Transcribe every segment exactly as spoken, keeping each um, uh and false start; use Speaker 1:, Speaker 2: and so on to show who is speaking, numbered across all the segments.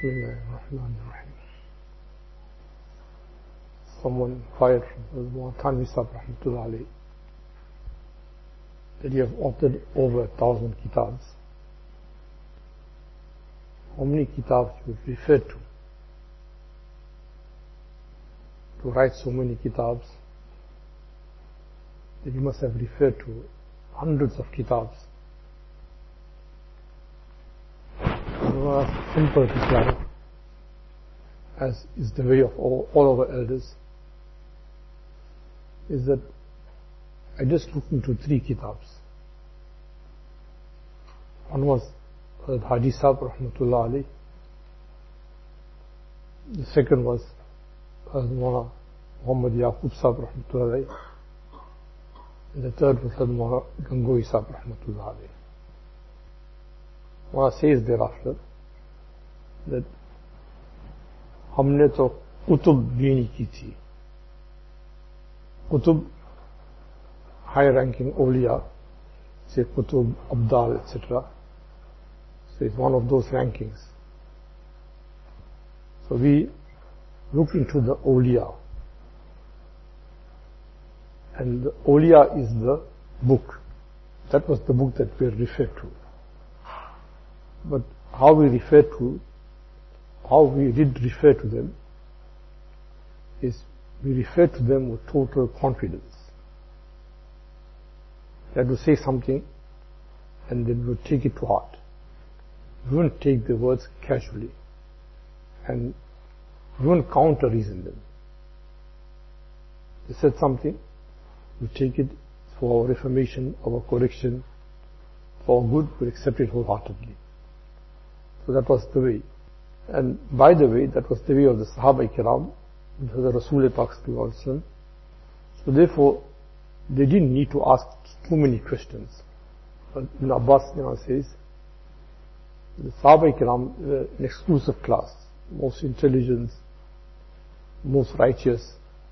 Speaker 1: Bismillahirrahmanirrahim. Someone inquired from Thanvi Sahib Rahmatullah Alayhi that you have authored over a thousand kitabs. How many kitabs you would refer to? To write so many kitabs, that you must have referred to hundreds of kitabs. Simple reply, as is the way of all, all our elders, is that I just looked into three kitabs. One was Haji Sahib Rahmatullah Alayhi. The second was Mawlana Muhammad Yaqub Sahib Rahmatullah Alayhi. And the third was Mawlana Gangohi Sahib Rahmatullah Alayhi. Mawlana says thereafter that हमने तो कुतुब बीनी की थी. Qutub high ranking awliya, say Qutub, Abdal, et cetera. So it's one of those rankings. So we looked into the awliya, and the awliya is the book. That was the book that we referred to. But how we refer to, how we did refer to them, is we refer to them with total confidence. We had to say something and then we would take it to heart. We wouldn't take the words casually and we wouldn't counter reason them. They said something, we take it for our reformation, our correction, for our good, we accept it wholeheartedly. So that was the way. And by the way, that was the way of the Sahaba Kiram, the Rasul Pak Sallallahu Alaihi Wasallam. So therefore, they didn't need to ask too many questions. But Ibn Abbas, you know, says, the Sahaba Kiram were an exclusive class, most intelligent, most righteous,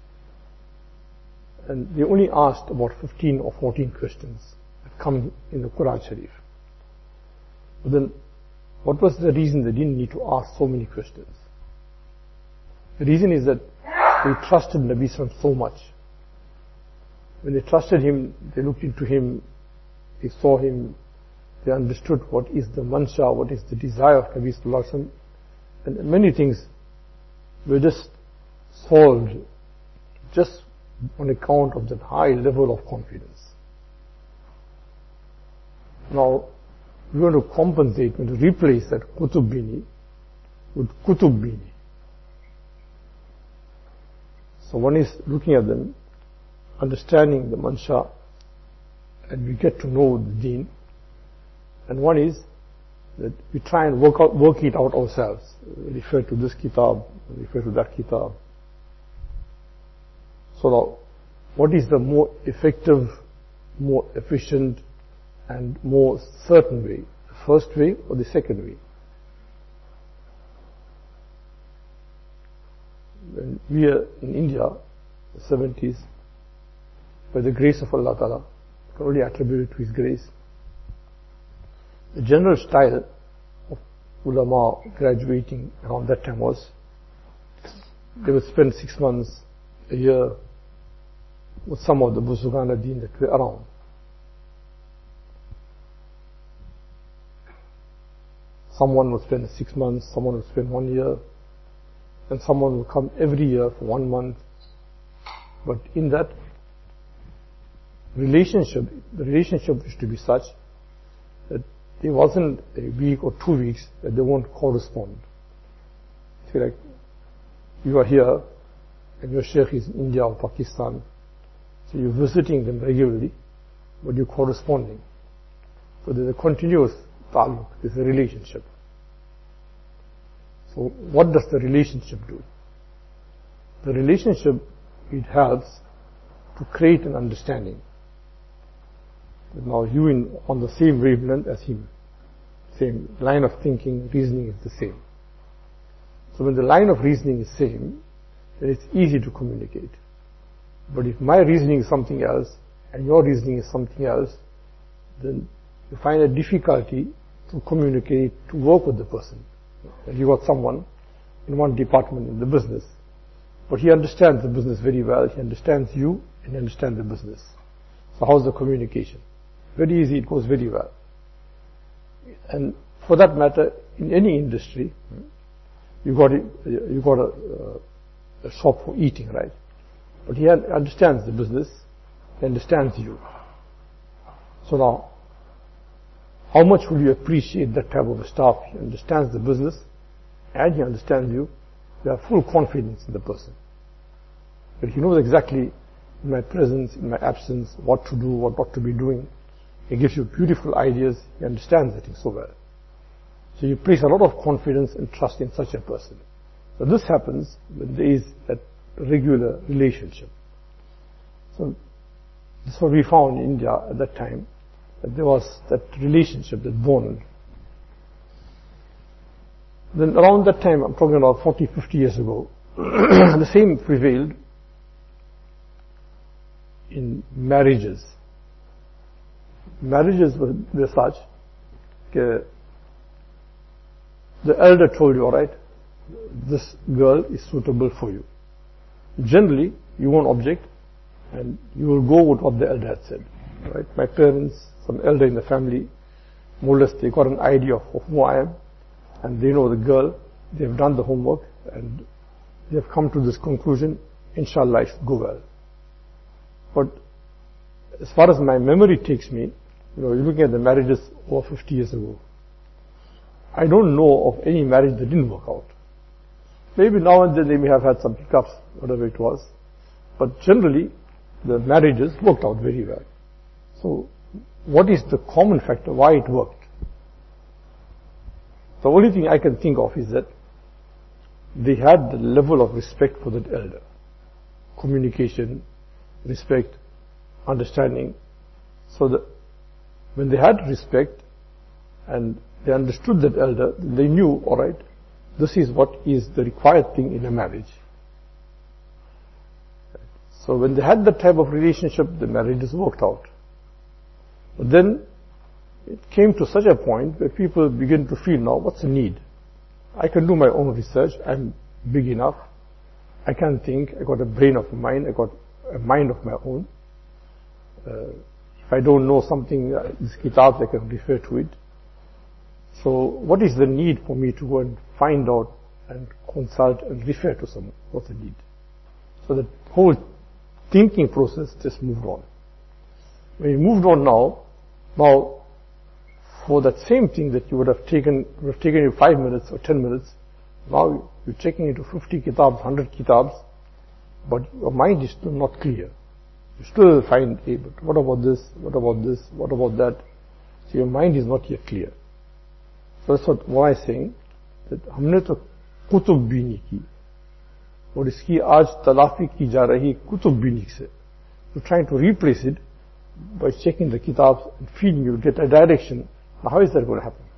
Speaker 1: and they only asked about fifteen or fourteen questions that come in the Quran Sharif. But then, what was the reason they didn't need to ask so many questions? The reason is that they trusted Nabi Sallallahu so much. When they trusted him, they looked into him, they saw him, they understood what is the mansha, what is the desire of Nabi Sallallahu Alaihi Wasallam, and many things were just solved just on account of that high level of confidence. Now, we want to compensate, we want to replace that Qutub Bini with Kutub Bini. So one is looking at them, understanding the mansha, and we get to know the deen. And one is that we try and work out, work it out ourselves. We refer to this kitab, we refer to that kitab. So now, what is the more effective, more efficient, and more certain way? The first way or the second way? When we are in India, the seventies, by the grace of Allah Ta'ala, I can only attribute it to His grace. The general style of ulama graduating around that time was, they would spend six months, a year, with some of the Buzurgan Deen that were around. Someone would spend six months, someone would spend one year, and someone would come every year for one month. But in that relationship, the relationship used to be such that there wasn't a week or two weeks that they won't correspond. See, like, you are here, and your sheikh is in India or Pakistan, so you're visiting them regularly, but you're corresponding. So there's a continuous ta'alluq, there's a relationship. So what does the relationship do? The relationship, it helps to create an understanding. Now you in on the same wavelength as him, same line of thinking, reasoning is the same. So when the line of reasoning is same, then it's easy to communicate. But if my reasoning is something else and your reasoning is something else, then you find a difficulty to communicate, to work with the person. You got someone in one department in the business, but he understands the business very well, he understands you, and he understands the business. So how's the communication? Very easy, it goes very well. And for that matter, in any industry, you got a, you got a, a shop for eating, right? But he understands the business, he understands you. So now, how much will you appreciate that type of a staff? He understands the business and he understands you. You have full confidence in the person. But he knows exactly in my presence, in my absence, what to do, what not to be doing. He gives you beautiful ideas. He understands the thing so well. So you place a lot of confidence and trust in such a person. So this happens when there is that regular relationship. So this is what we found in India at that time, that there was that relationship, that bond. Then around that time, I'm talking about forty, fifty years ago, the same prevailed in marriages. Marriages were, were such that the elder told you, all right, this girl is suitable for you. Generally, you won't object and you will go with what the elder had said. Right? My parents, some elder in the family, more or less they got an idea of, of who I am, and they know the girl, they've done the homework, and they have come to this conclusion, inshallah it should go well. But as far as my memory takes me, you know, you're looking at the marriages over fifty years ago. I don't know of any marriage that didn't work out. Maybe now and then they may have had some hiccups, whatever it was, but generally the marriages worked out very well. So, what is the common factor why it worked? The only thing I can think of is that they had the level of respect for that elder. Communication, respect, understanding. So that when they had respect and they understood that elder, they knew, all right, this is what is the required thing in a marriage. So when they had that type of relationship, the marriages worked out. But then it came to such a point where people begin to feel, now what's the need? I can do my own research, I'm big enough, I can think, I got a brain of mine, I got a mind of my own. Uh, if I don't know something, uh, these kitabs, I can refer to it. So what is the need for me to go and find out and consult and refer to someone? What's the need? So the whole thinking process just moved on. When you moved on now, now for that same thing that you would have taken, would have taken you five minutes or ten minutes, now you're checking into fifty kitabs, one hundred kitabs, but your mind is still not clear. You still find, hey, but what about this, what about this, what about that? So your mind is not yet clear. So that's what why I'm saying, that हमने तो कुतुब बीनी की और इसकी आज तलाफी की जा रही कुतुब बीनी से. You're trying to replace it by checking the kitabs and feeding you, get a direction. Now how is that going to happen?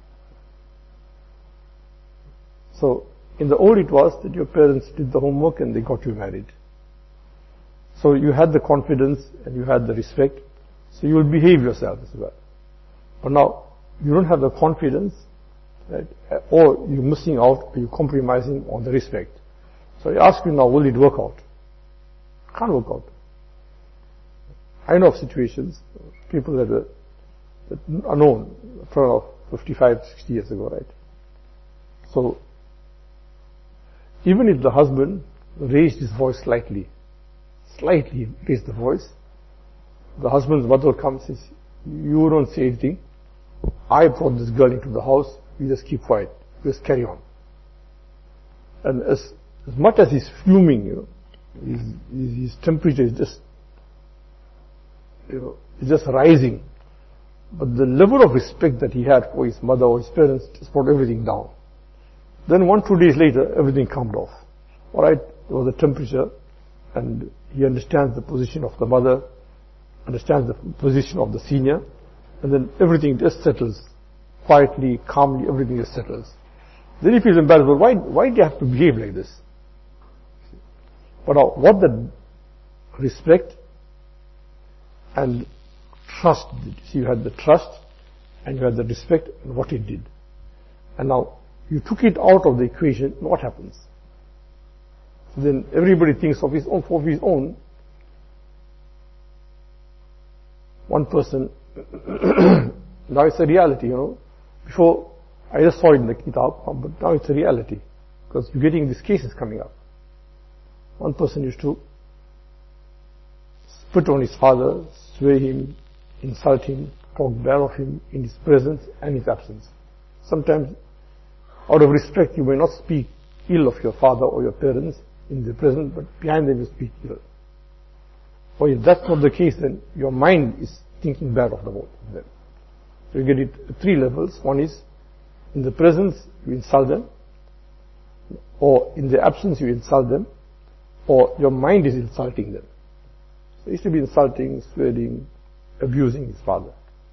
Speaker 1: So in the old it was that your parents did the homework and they got you married. So you had the confidence and you had the respect, so you will behave yourself as well. But now you don't have the confidence, right? Or you're missing out, or you're compromising on the respect. So I ask you now, will it work out? Can't work out. I know of situations, people that are, that are known, from fifty-five, sixty years ago, right? So, even if the husband raised his voice slightly, slightly raised the voice, the husband's mother comes and says, you don't say anything, I brought this girl into the house, you just keep quiet, you just carry on. And as, as much as he's fuming, you know, his, his temperature is just, you know, is just rising. But the level of respect that he had for his mother or his parents just brought everything down. Then one, two days later, everything calmed off. Alright, there was a temperature, and he understands the position of the mother, understands the position of the senior, and then everything just settles. Quietly, calmly, everything just settles. Then he feels embarrassed, but why, why do you have to behave like this? But now, what the respect and trust did. See, you had the trust and you had the respect and what it did. And now, you took it out of the equation, what happens? So then everybody thinks of his own, for his own. One person, now it's a reality, you know. Before, I just saw it in the kitab, but now it's a reality. Because you're getting these cases coming up. One person used to spit on his father, swear him, insult him, talk bad of him in his presence and his absence. Sometimes, out of respect, you may not speak ill of your father or your parents in the present, but behind them you speak ill. Or if that's not the case, then your mind is thinking bad of the both of them. So you get it at three levels. One is, in the presence, you insult them, or in the absence, you insult them, or your mind is insulting them. So he used to be insulting, swearing, abusing his father.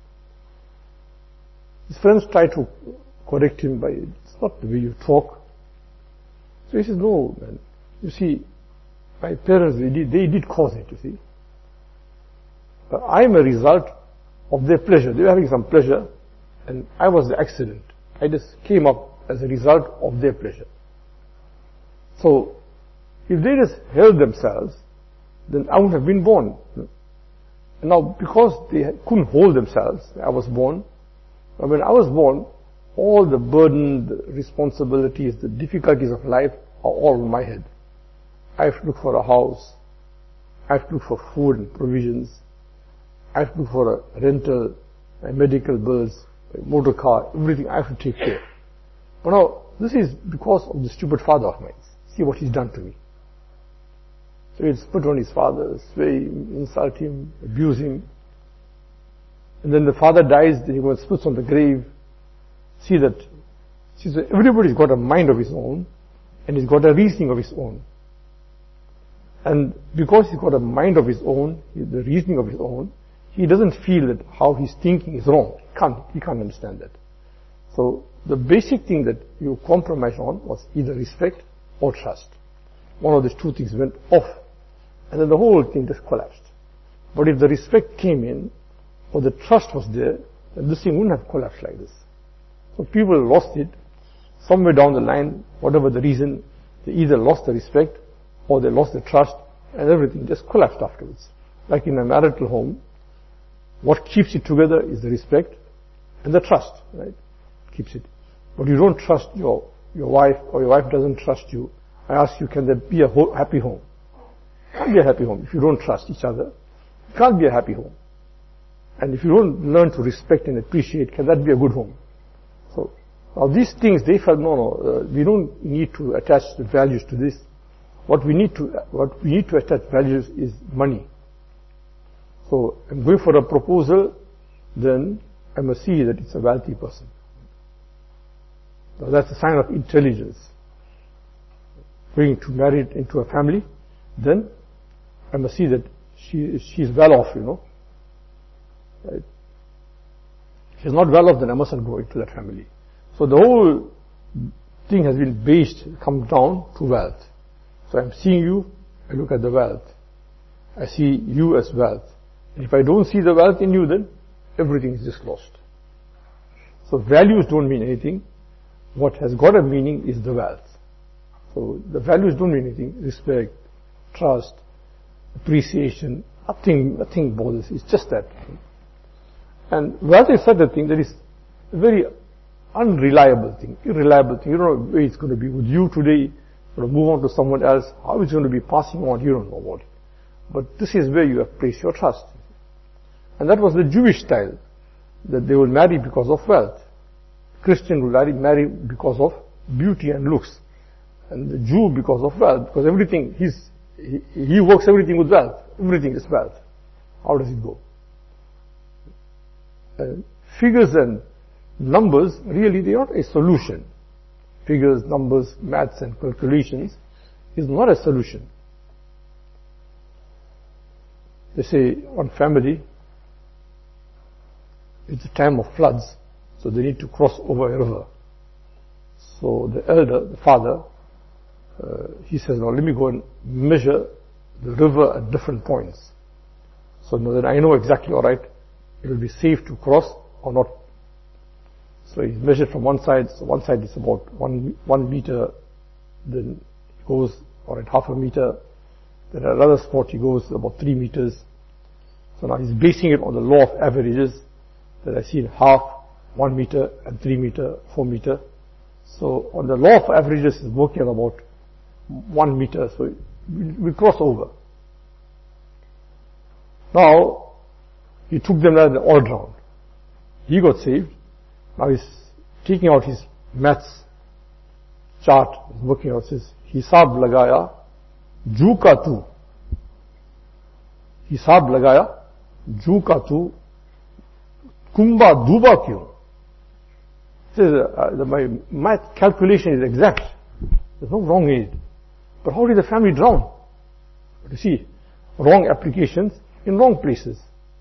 Speaker 1: His friends try to correct him by, it's not the way you talk. So he says, no, man. You see, my parents, they did, they did cause it, you see. But I'm a result of their pleasure. They were having some pleasure, and I was the accident. I just came up as a result of their pleasure. So, if they just held themselves, then I would have been born. And now, because they couldn't hold themselves, I was born. And when I was born, all the burden, the responsibilities, the difficulties of life are all on my head. I have to look for a house. I have to look for food and provisions. I have to look for a rental, my medical bills, my motor car, everything I have to take care. But now, this is because of the stupid father of mine. See what he's done to me. So he'd spit on his father, swear him, insult him, abuse him. And then the father dies, then he goes and spits on the grave. See that, see that everybody's got a mind of his own, and he's got a reasoning of his own. And because he's got a mind of his own, the reasoning of his own, he doesn't feel that how he's thinking is wrong. He can't, he can't understand that. So the basic thing that you compromised on was either respect or trust. One of these two things went off, and then the whole thing just collapsed. But if the respect came in, or the trust was there, then this thing wouldn't have collapsed like this. So people lost it. Somewhere down the line, whatever the reason, they either lost the respect, or they lost the trust, and everything just collapsed afterwards. Like in a marital home, what keeps it together is the respect and the trust, right? Keeps it. But you don't trust your, your wife, or your wife doesn't trust you. I ask you, can there be a ho- happy home? It can't be a happy home if you don't trust each other. It can't be a happy home. And if you don't learn to respect and appreciate, can that be a good home? So, now these things, they felt, no, no, uh, we don't need to attach the values to this. What we need to, what we need to attach values is money. So, I'm going for a proposal, then I must see that it's a wealthy person. Now that's a sign of intelligence. Going to marry into a family, then I must see that she she's well off, you know. Right? If she's not well off, then I mustn't go into that family. So the whole thing has been based, come down to wealth. So I'm seeing you, I look at the wealth. I see you as wealth. And if I don't see the wealth in you, then everything is just lost. So values don't mean anything. What has got a meaning is the wealth. So the values don't mean anything. Respect, trust, appreciation, nothing, nothing bothers. It's just that. And wealth is such a thing that is a very unreliable thing, irreliable thing. You don't know where it's going to be with you today, or move on to someone else, how it's going to be passing on, you don't know about it. But this is where you have placed your trust. And that was the Jewish style, that they will marry because of wealth. Christian will marry, marry because of beauty and looks. And the Jew because of wealth, because everything, he's, he, he works everything with wealth. Everything is wealth. How does it go? Uh, figures and numbers, really they are not a solution. Figures, numbers, maths and calculations is not a solution. They say one family, it's a time of floods, so they need to cross over a river. So the elder, the father, uh, he says, now let me go and measure the river at different points. So now that I know exactly, alright, it will be safe to cross or not. So he's measured from one side, so one side is about one, one meter, then he goes, or at half a meter, then at another spot he goes about three meters. So now he's basing it on the law of averages, that I see in half, one meter, and three meter, four meter. So on the law of averages is working on about one meter, so we, we cross over. Now, he took them as all round. He got saved. Now he's taking out his maths chart, he's working out, says, हिसाब लगाया जू का तू, हिसाब लगाया जू का तू, कुंबा दूबा क्यों? Says, uh, my math calculation is exact. There's no wrong in it. But how did the family drown? You see, wrong applications in wrong places.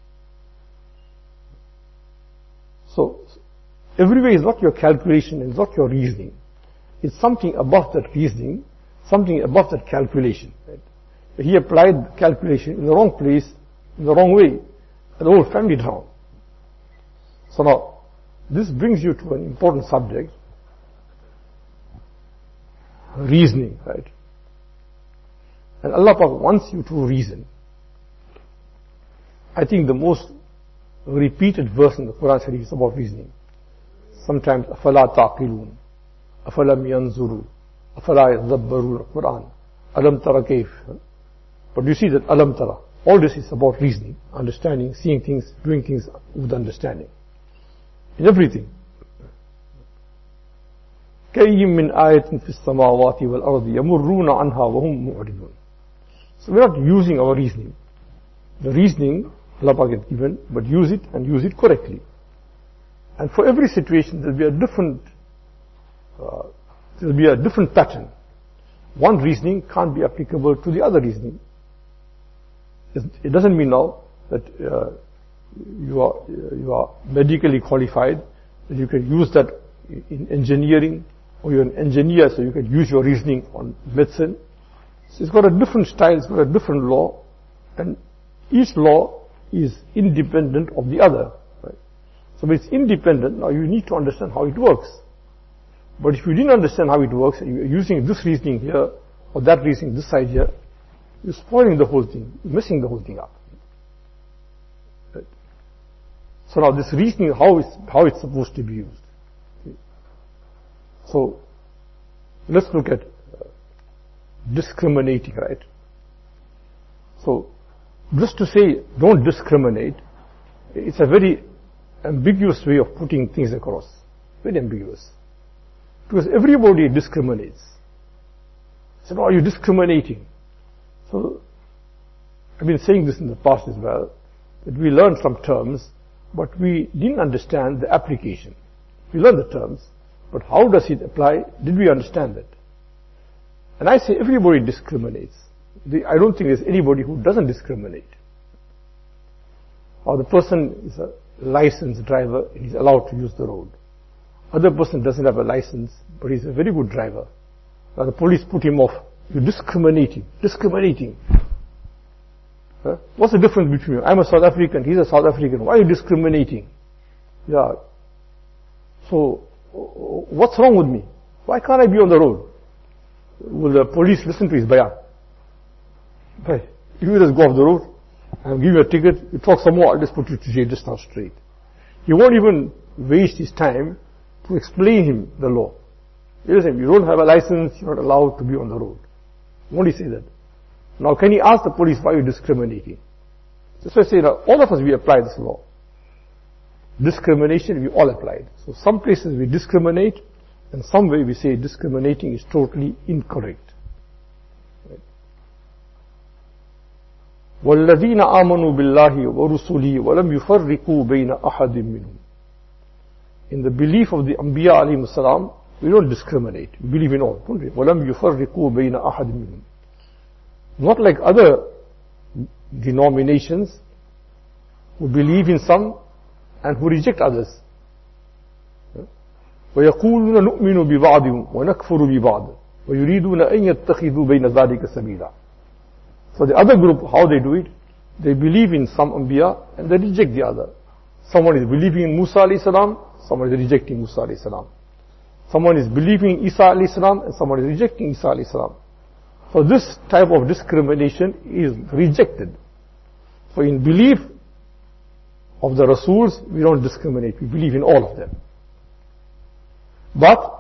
Speaker 1: So, everywhere is not your calculation, it's not your reasoning. It's something above that reasoning, something above that calculation. Right? He applied the calculation in the wrong place, in the wrong way, and the whole family drowned. So now, this brings you to an important subject, reasoning, right? And Allah Pak wants you to reason. I think the most repeated verse in the Quran Sharif is about reasoning. Sometimes, أَفَلَا تَعْقِلُونَ أَفَلَمْ يَنْظُرُوا أَفَلَا يَدَبَّرُونَ الْقُرْآنَ أَلَمْ تَرَ كَيْفَ. But you see that Alam Tara, all this is about reasoning, understanding, seeing things, doing things with understanding. In everything. كَيِّم مِّنْ آيَةٍ فِي السَّمَاوَاتِ وَالْأَرْضِ يَمُرُّونَ عَنْهَا وَهُمْ مُعْرِضُونَ. So we're not using our reasoning. The reasoning Allah Pak has given, but use it and use it correctly. And for every situation there will be a different, uh, there will be a different pattern. One reasoning can't be applicable to the other reasoning. It doesn't mean now that uh, you are you are medically qualified, that you can use that in engineering, or you're an engineer so you can use your reasoning on medicine. So it's got a different style, it's got a different law, and each law is independent of the other. Right? So when it's independent, now you need to understand how it works. But if you didn't understand how it works, and you're using this reasoning here, or that reasoning this side here, you're spoiling the whole thing, you're messing the whole thing up. Right? So now this reasoning, how it's, how it's supposed to be used. Okay. So, let's look at uh, discriminating, right? So, just to say, don't discriminate, it's a very ambiguous way of putting things across. Very ambiguous. Because everybody discriminates. So, now are you discriminating? So, I've been saying this in the past as well, that we learned some terms, but we didn't understand the application. We learned the terms, but how does it apply? Did we understand that? And I say everybody discriminates. I don't think there's anybody who doesn't discriminate. Or the person is a licensed driver and he's allowed to use the road. Other person doesn't have a license, but he's a very good driver. Now the police put him off. You're discriminating. Discriminating. Huh? What's the difference between you? I'm a South African, he's a South African. Why are you discriminating? Yeah. So, what's wrong with me? Why can't I be on the road? Will the police listen to his bayan? Right. If you just go off the road, I'll give you a ticket, you talk some more, I'll just put you to jail just now straight. He won't even waste his time to explain him the law. Listen, you don't have a license, you're not allowed to be on the road. Won't he say that? Now can he ask the police why you're discriminating? So I say that all of us, we apply this law. Discrimination, we all apply it. So some places we discriminate, and some way we say discriminating is totally incorrect. وَالَّذِينَ آمَنُوا بِاللَّهِ وَرُسُلِهِ وَلَمْ يُفَرِّقُوا بَيْنَ أَحَدٍ مِّنْهُمْ. In the belief of the Anbiya alayhi salam, we don't discriminate. We believe in all, don't we? وَلَمْ يُفَرِّقُوا بَيْنَ أَحَدٍ مِّنْهُمْ. Not like other denominations who believe in some and who reject others. وَيَقُولُونَ نُؤْمِنُ بِبَعْضٍ وَنَكْفُرُ بِبَعْضٍ وَيُرِيدُونَ أَن يَتَّخِذُوا بَيْنَ ذَلِكَ سَبِيلًا. So the other group, how they do it, they believe in some Anbiya and they reject the other. Someone is believing in Musa alayhi salam, someone is rejecting Musa alayhi salam. Someone is believing in Isa alayhi salam, and someone is rejecting Isa alayhi salam. So this type of discrimination is rejected. So in belief of the Rasuls, we don't discriminate. We believe in all of them. But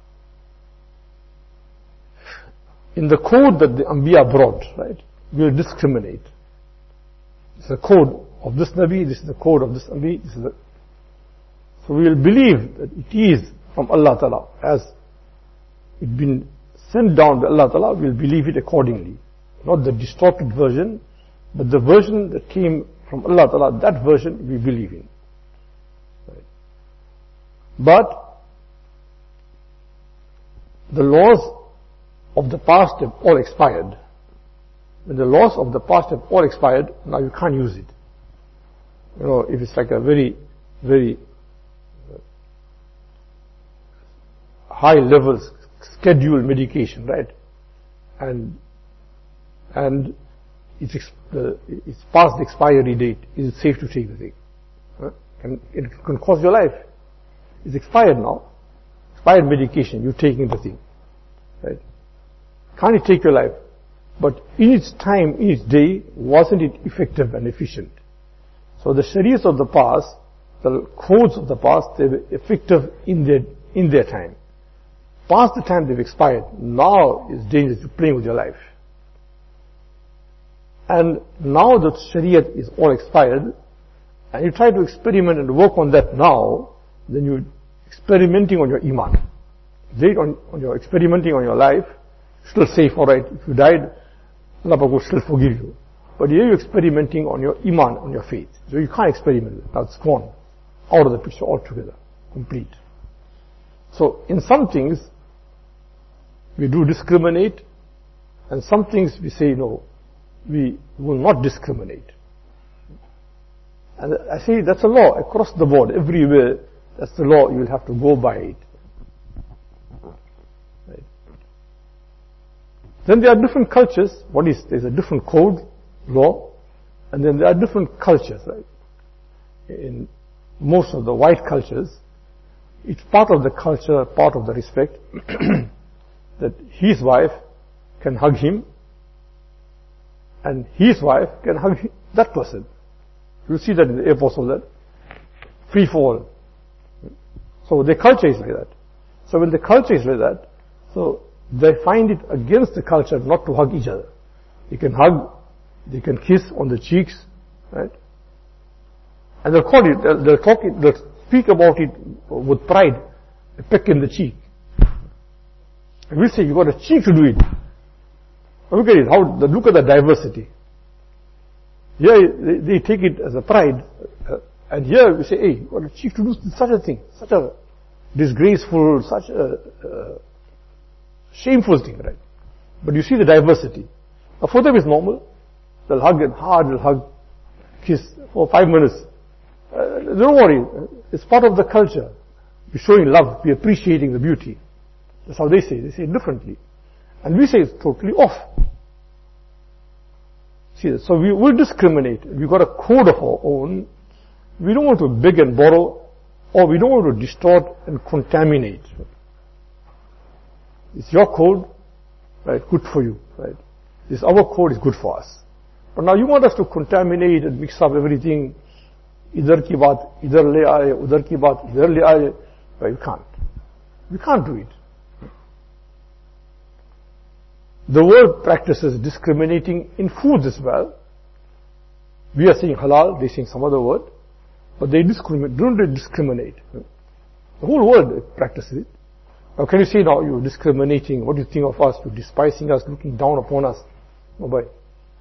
Speaker 1: in the code that the Anbiya brought, right, we will discriminate. This is the code of this Nabi, this is the code of this Nabi, this is the... So we will believe that it is from Allah Ta'ala. As it been sent down by Allah Ta'ala, we will believe it accordingly. Not the distorted version, but the version that came from Allah Ta'ala, that version we believe in. Right. But the laws of the past have all expired. When the laws of the past have all expired, now you can't use it. You know, if it's like a very, very high level scheduled medication, right? And, and it's, uh, it's past the expiry date. Is it safe to take the thing? Huh? And it can cost your life. It's expired now. Expired medication, you're taking the thing. Right? Can't it take your life? But in its time, in its day, wasn't it effective and efficient? So the shariahs of the past, the codes of the past, they were effective in their, in their time. Past the time they've expired, now it's dangerous to playing with your life. And now that Shariah is all expired, and you try to experiment and work on that now, then you're experimenting on your iman. Late on, on your experimenting on your life, still safe, alright, if you died, Allah will still forgive you. But here you're experimenting on your iman, on your faith. So you can't experiment with it. Now it's gone. Out of the picture altogether. Complete. So in some things, we do discriminate, and some things we say no, we will not discriminate. And I say that's a law across the board, everywhere. That's the law, you will have to go by it. Right. Then there are different cultures. What is, there's a different code, law, and then there are different cultures, right? In most of the white cultures, it's part of the culture, part of the respect, that his wife can hug him, and his wife can hug that person. You see that in the airports of that. Free for all. So the culture is like that. So when the culture is like that, so they find it against the culture not to hug each other. They can hug, they can kiss on the cheeks, right? And they'll call it, they'll, they'll talk it, they'll speak about it with pride, a peck in the cheek. And we say, you got a cheek to do it. Look at it, how, look at the diversity. Here, they, they take it as a pride, uh, and here we say, hey, you got a cheek to do such a thing, such a disgraceful, such a uh, shameful thing, right? But you see the diversity. Now for them it's normal. They'll hug and hard, they'll hug, kiss for five minutes. Uh, don't worry, it's part of the culture. We're showing love, we're appreciating the beauty. That's how they say, they say it differently. And we say it's totally off. See, so we will discriminate. We've got a code of our own. We don't want to beg and borrow, or we don't want to distort and contaminate. It's your code, right, good for you, right? This our code is good for us. But now you want us to contaminate and mix up everything. Idhar ki baat, idhar le aaye, udhar ki baat, idhar le aaye. But we can't. We can't do it. The world practices discriminating in foods as well. We are saying halal, they're saying some other word. But they discriminate, don't they discriminate? The whole world practices it. Now can you say now you're discriminating, what do you think of us, you're despising us, looking down upon us? No, but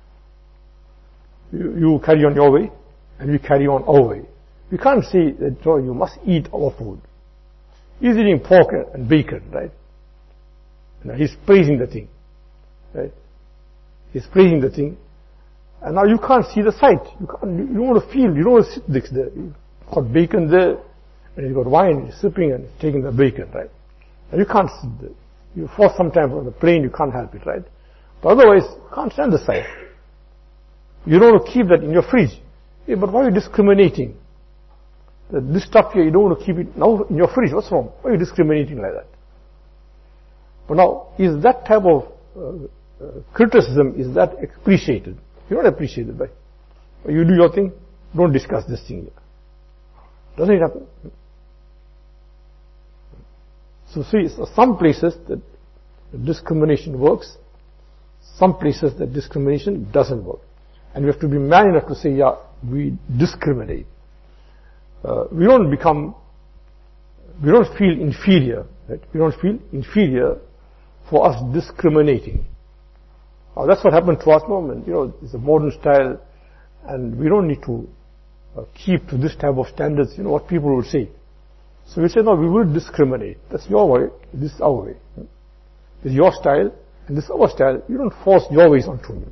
Speaker 1: you, you carry on your way, and we carry on our way. We can't say that oh, you must eat our food. He's eating pork and bacon, right? Now he's praising the thing. Right? He's praising the thing. And now you can't see the sight. You can't, you don't want to feel, you don't want to sit next there. You've got bacon there, and you've got wine, you're sipping and taking the bacon, right? And you can't sit there. You fall sometime on the plane, you can't help it, right? But otherwise, you can't stand the sight. You don't want to keep that in your fridge. Hey, but why are you discriminating? that this stuff here, you don't want to keep it now in your fridge. What's wrong? Why are you discriminating like that? But now, is that type of uh, uh, criticism, is that appreciated? You're not appreciated, right? You do your thing, don't discuss this thing here. Doesn't it happen? So see, so some places that discrimination works, some places that discrimination doesn't work. And we have to be man enough to say, yeah, we discriminate. Uh, we don't become, we don't feel inferior, right? We don't feel inferior for us discriminating. Now that's what happened to us now, and, you know, it's a modern style, and we don't need to uh, keep to this type of standards, you know, what people will say. So we say, no, we will discriminate. That's your way, this is our way. This is your style, and this is our style. You don't force your ways onto me.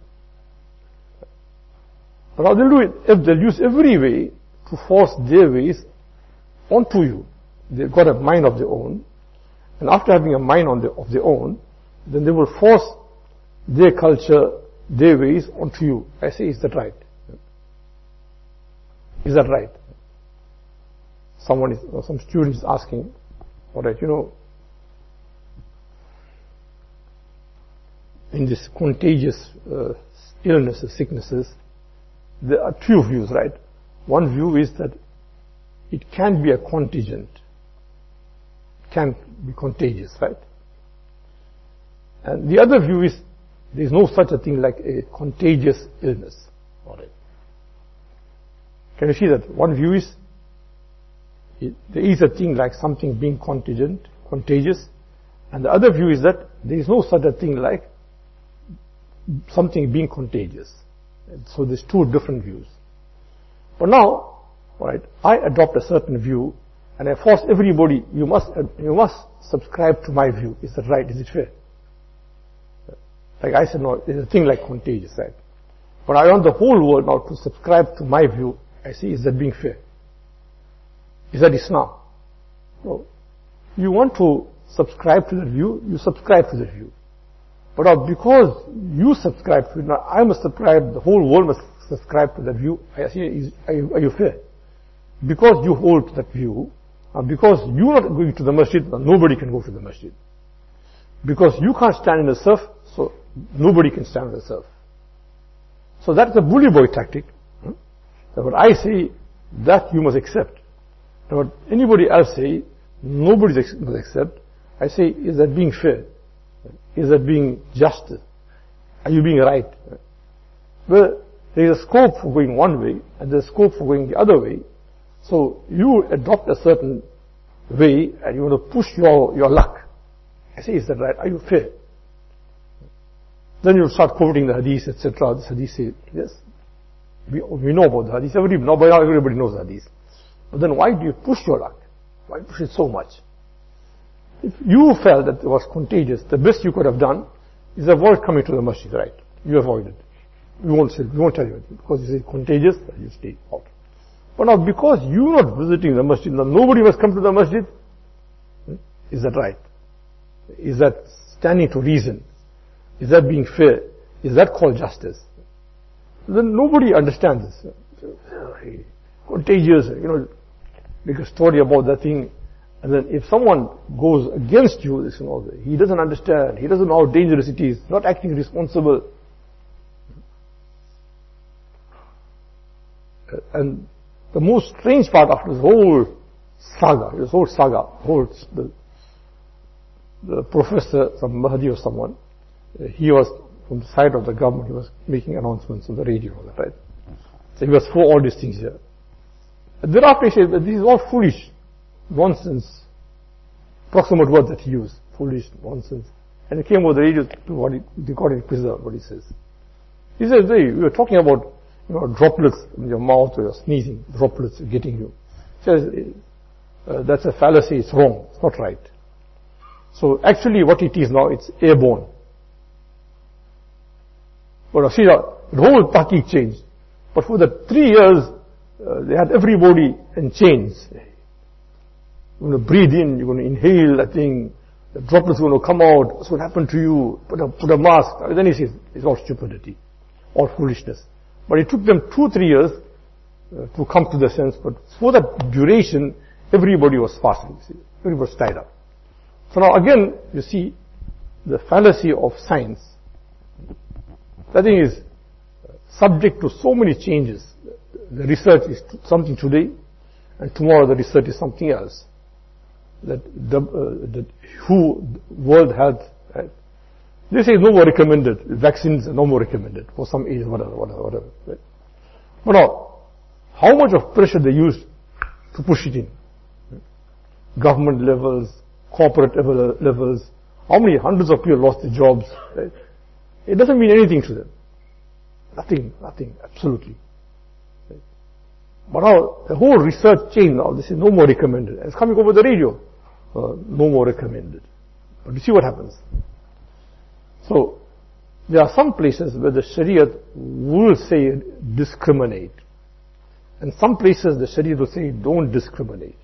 Speaker 1: But now they'll do it, if they'll use every way to force their ways onto you. They've got a mind of their own, and after having a mind on the, of their own, then they will force their culture, their ways onto you. I say, is that right? Is that right? Someone is, or some student is asking, all right, you know, in this contagious uh, illnesses, sicknesses, there are two views, right? One view is that it can be a contagion, can be contagious, right? And the other view is there is no such a thing like a contagious illness. All right. Can you see that? One view is it, there is a thing like something being contagion, contagious, and the other view is that there is no such a thing like something being contagious. And so there's two different views. But now, all right, I adopt a certain view, and I force everybody, you must, you must subscribe to my view. Is that right? Is it fair? Like I said, no, there's a thing like contagious, right? But I want the whole world now to subscribe to my view. I say, is that being fair? Is that Islam? No. You want to subscribe to the view, you subscribe to the view. But now because you subscribe to it, now I must subscribe, the whole world must subscribe to that view. I say, is, are, you, are you fair? Because you hold to that view, and because you're not going to the masjid, nobody can go to the masjid. Because you can't stand in the surf, so nobody can stand in the surf. So that's a bully boy tactic. Hmm? But I say, that you must accept. But anybody else say, nobody must accept. I say, is that being fair? Is that being just? Are you being right? Well, there is a scope for going one way, and there is scope for going the other way. So you adopt a certain way, and you want to push your, your luck. I say, is that right? Are you fair? Then you start quoting the hadith, et cetera. This hadith says, yes, we, we know about the hadith. Everybody, now by now everybody knows the hadith. But then why do you push your luck? Why push it so much? If you felt that it was contagious, the best you could have done is avoid coming to the masjid, right? You avoided. We won't say, we won't tell you because you say contagious, you stay out. But now because you're not visiting the masjid, now nobody must come to the masjid. Is that right? Is that standing to reason? Is that being fair? Is that called justice? Then nobody understands this. Contagious, you know, make a story about that thing. And then if someone goes against you, this, you know, he doesn't understand, he doesn't know how dangerous it is, not acting responsible. And the most strange part of this whole saga, this whole saga, whole, the, the professor, some Mahdi or someone, he was from the side of the government, he was making announcements on the radio, right? So he was for all these things here. And thereafter he said that this is all foolish, nonsense, approximate word that he used, foolish, nonsense. And he came over the radio to what he, they got in preserve, what he says. He says, hey, we were talking about, you know, droplets in your mouth or you're sneezing, droplets getting you. He says, uh, that's a fallacy, it's wrong, it's not right. So actually what it is now, it's airborne. But see, the whole party changed. But for the three years, uh, they had everybody in chains. You're going to breathe in, you're going to inhale that thing, the droplets are going to come out, what's going to happen to you, put a, put a mask. And then he says, it's all stupidity, all foolishness. But it took them two, three years uh, to come to the sense, but for that duration, everybody was fasting. See, everybody was tied up. So now again, you see, the fallacy of science, that thing is subject to so many changes. The research is something today, and tomorrow the research is something else. That the, uh, the W H O, World Health, right? They say no more recommended. Vaccines are no more recommended for some age, whatever, whatever, whatever. Right? But now, how much of pressure they use to push it in? Right? Government levels, corporate level, levels, how many hundreds of people lost their jobs? Right? It doesn't mean anything to them. Nothing, nothing, absolutely. Right? But now, the whole research chain now, this is no more recommended. It's coming over the radio. Uh, no more recommended. But you see what happens. So, there are some places where the Sharia will say discriminate. And some places the Sharia will say don't discriminate.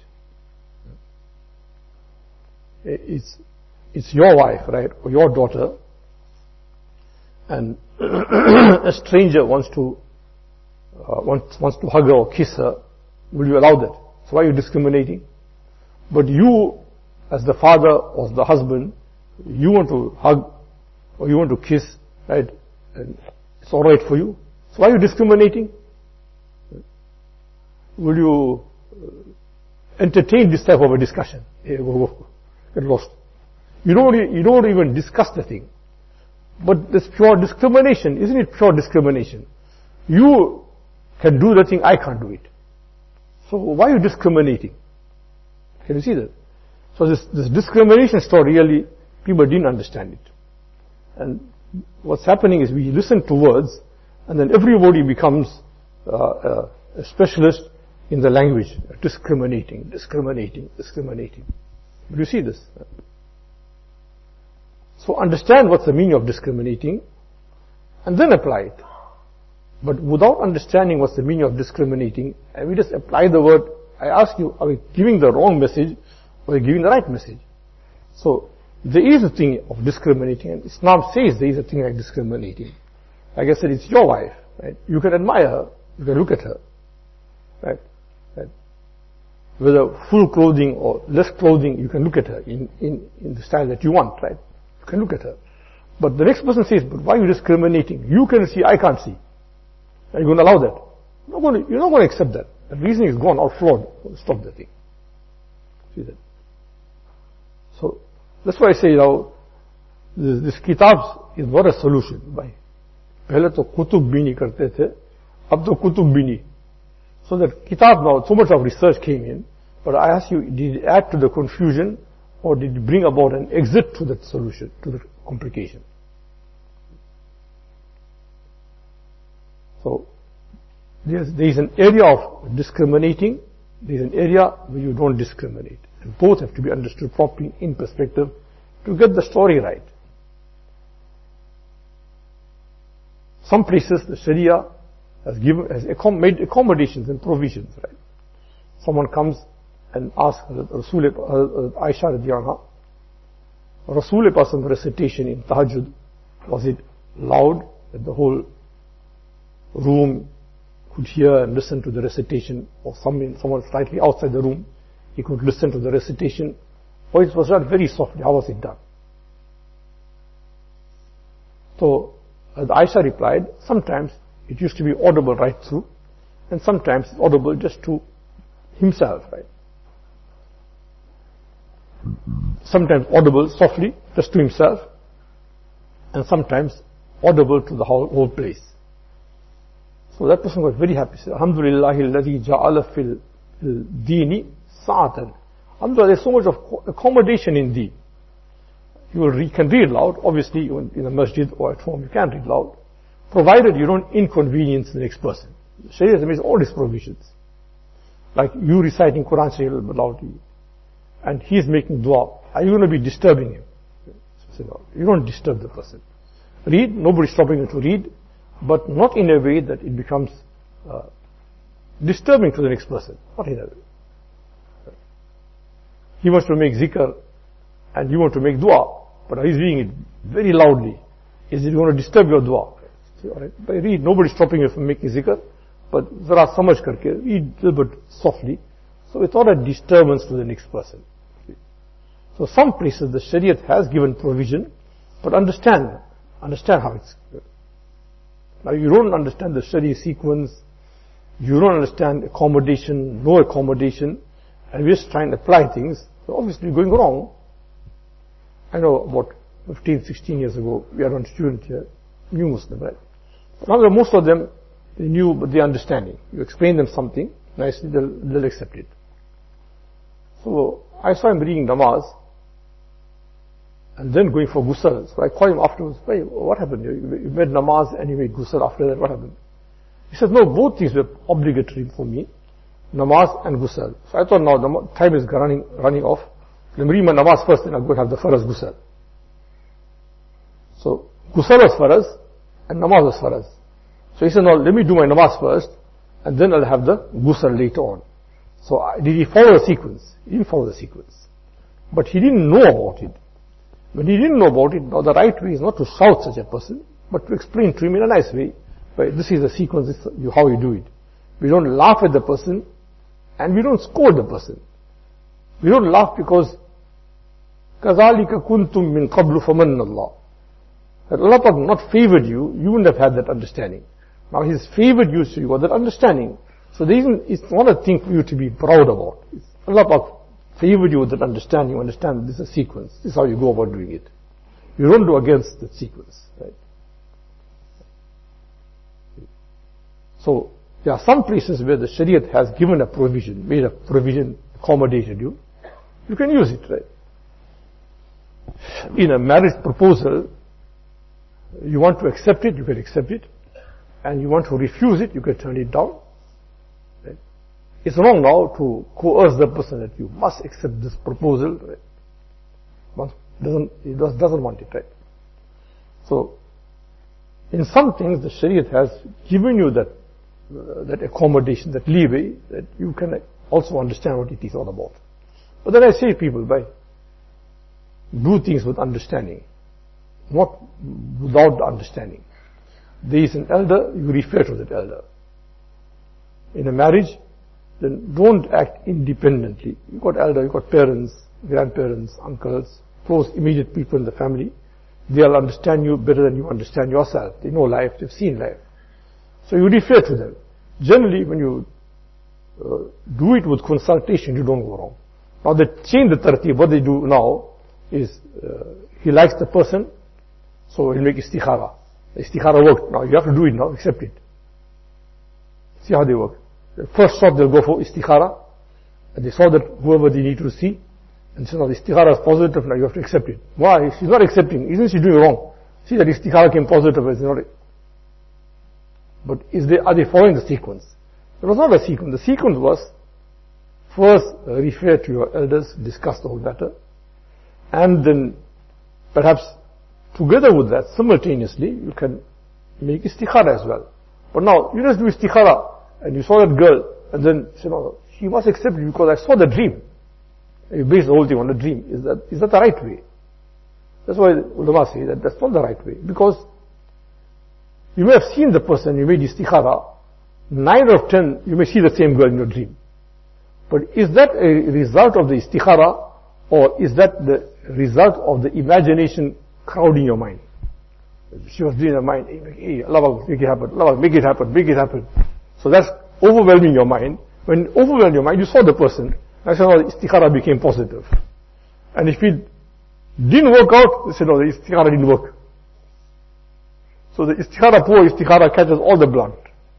Speaker 1: It's, it's your wife, right, or your daughter, and a stranger wants to, uh, wants, wants to hug her or kiss her. Will you allow that? So why are you discriminating? But you, as the father or the husband, you want to hug or you want to kiss, right? And it's all right for you. So why are you discriminating? Will you entertain this type of a discussion? Hey, go, go, get lost. You don't, you don't even discuss the thing. But this pure discrimination, isn't it pure discrimination? You can do the thing, I can't do it. So why are you discriminating? Can you see that? So this, this discrimination story really, people didn't understand it. And what's happening is we listen to words, and then everybody becomes uh, uh, a specialist in the language, discriminating, discriminating, discriminating. Do you see this? So understand what's the meaning of discriminating, and then apply it. But without understanding what's the meaning of discriminating, and we just apply the word, I ask you, are we giving the wrong message, or are we giving the right message? So, there is a thing of discriminating, and Islam says there is a thing like discriminating. Like I said, it's your wife, right? You can admire her, you can look at her, right? right? Whether full clothing or less clothing, you can look at her in, in, in the style that you want, right? You can look at her. But the next person says, but why are you discriminating? You can see, I can't see. Are you going to allow that? You're not going to, you're not going to accept that. The reasoning is gone, all flawed. Stop the thing. See that? So, that's why I say now, this, this kitab is not a solution. Bhai. Pehle to kutub bhi nahi karte the, ab to kutub bhi nahi. So that kitab now, so much of research came in, but I ask you, did it add to the confusion, or did it bring about an exit to that solution, to the complication? So, there is an area of discriminating, there is an area where you don't discriminate. And both have to be understood properly in perspective to get the story right. Some places the Sharia has given, has accom- made accommodations and provisions, right? Someone comes and asks Rasul, uh, Aisha radiyallahu anha, Rasul Pasam recitation in Tahajjud, was it loud that the whole room could hear and listen to the recitation, or someone, someone slightly outside the room, he could listen to the recitation, or it was not very softly? How was it done? So, as Aisha replied, sometimes it used to be audible right through, and sometimes it's audible just to himself, right? Sometimes audible softly, just to himself, and sometimes audible to the whole, whole place. So that person was very happy. He said, Alhamdulillahi alladhi ja'ala fil dini sa'atan. Alhamdulillah, there's so much of accommodation in deen. You will read, can read loud, obviously in a masjid or at home you can read loud, provided you don't inconvenience the next person. Sharia has made all these provisions. Like you reciting Quran Sharif loudly, and he is making dua. Are you going to be disturbing him? So, no, you don't disturb the person. Read, nobody's stopping you to read, but not in a way that it becomes uh, disturbing to the next person. Not in a way. He wants to make zikr, and you want to make dua, but he's doing it very loudly. Is it going to disturb your dua? So, all right, but read, nobody's stopping you from making zikr, but zara samajh karke, eat a little bit softly, so it's not a disturbance to the next person. So some places the Shariat has given provision, but understand, understand how it's. Now you don't understand the Sharia sequence, you don't understand accommodation, no accommodation, and we're just trying to apply things, so obviously you're going wrong. I know about fifteen, sixteen years ago, we had one student here, new Muslim, right? Now most of them, they knew, but they're understanding. You explain them something, nicely, they'll, they'll accept it. So I saw him reading namaz, and then going for ghusl. So I called him afterwards, hey, what happened? You, you made namaz and you made ghusl after that, what happened? He said, no, both things were obligatory for me, namaz and ghusl. So I thought, now the time is running, running off. Let me read my namaz first, then I'll go and have the faraz ghusl. So ghusl was faraz, and namaz was faraz. So he said, no, let me do my namaz first, and then I'll have the ghusl later on. So I, did he follow the sequence? He didn't follow the sequence. But he didn't know about it. When he didn't know about it, now the right way is not to shout such a person, but to explain to him in a nice way, but this is the sequence, this is how you do it. We don't laugh at the person, and we don't scold the person. We don't laugh because كَذَلِكَ كُنْتُم مِّن قَبْلُ فَمَنَّ اللَّهُ. That Allah Ta'ala not favored you, you wouldn't have had that understanding. Now He's favored you, so you got that understanding. So there isn't, it's not a thing for you to be proud about. It's Allah Ta'ala favored you with that understanding. You understand this is a sequence. This is how you go about doing it. You don't do against the sequence, right? So there are some places where the Shariat has given a provision, made a provision, accommodated you. You can use it, right? In a marriage proposal, you want to accept it, you can accept it. And you want to refuse it, you can turn it down. Right? It's wrong now to coerce the person that you must accept this proposal. Right? One doesn't, he doesn't want it, right? So, in some things the Shariat has given you that, uh, that accommodation, that leeway, that you can also understand what it is all about. But then I say to people, by do things with understanding, not without the understanding. There is an elder, you refer to that elder. In a marriage, then don't act independently. You got elder, you got parents, grandparents, uncles, close immediate people in the family. They'll understand you better than you understand yourself. They know life, they've seen life. So you refer to them. Generally, when you uh, do it with consultation, you don't go wrong. Now they change the tartib. What they do now is, uh, he likes the person, so he'll make istikhara. The istikhara worked. Now you have to do it now, accept it. See how they work. The first shot they'll go for istikhara, and they saw that whoever they need to see, and so now the istikhara is positive, now you have to accept it. Why? She's not accepting. Isn't she doing wrong? See that istikhara came positive, it's not. But is they, are they following the sequence? It was not a sequence. The sequence was, first uh, refer to your elders, discuss the whole matter, and then perhaps together with that, simultaneously, you can make istikhara as well. But now, you just do istikhara, and you saw that girl, and then, you know, she must accept it because I saw the dream. You base the whole thing on the dream. Is that, is that the right way? That's why ulama say that that's not the right way. Because you may have seen the person, you made istikhara, nine out of ten, you may see the same girl in your dream. But is that a result of the istikhara, or is that the result of the imagination crowding your mind? She was doing her mind, hey, Allah, make it happen, Allah, make it happen, make it happen. So that's overwhelming your mind. When it overwhelmed your mind, you saw the person, that's how the istikhara became positive. And if it didn't work out, they said, no, the istikhara didn't work. So the istikhara, poor istikhara catches all the blunt.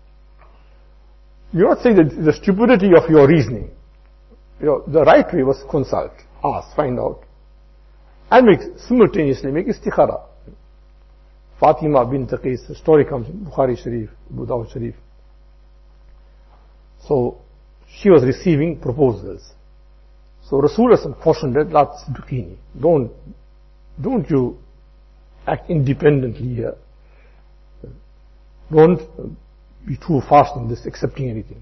Speaker 1: You're not saying that the stupidity of your reasoning. You know, the right way was consult, ask, find out, and make, simultaneously make istikhara. Fatima bint Qais, the story comes in Bukhari Sharif, Abu Dawud Sharif. So, she was receiving proposals. So Rasulullah cautioned her, La tasduqini. Don't, don't you act independently here. Don't be too fast in this, accepting anything.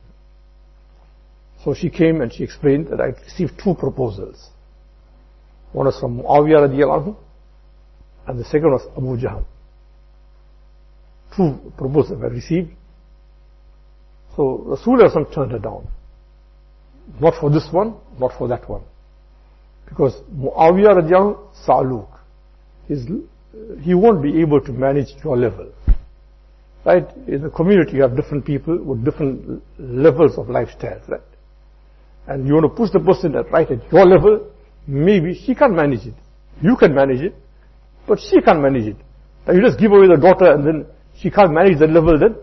Speaker 1: So she came and she explained that I received two proposals. One was from Muawiyah radiallahu anhu, and the second was Abu Jahl. Two proposals were received. So Rasulullah turned her down. Not for this one, not for that one. Because Muawiyah radiallahu Sa'luk, his, he won't be able to manage your level. Right? In the community you have different people with different levels of lifestyles, right? And you want to push the person at right at your level, maybe she can't manage it. You can manage it, but she can't manage it. Now you just give away the daughter and then she can't manage that level then.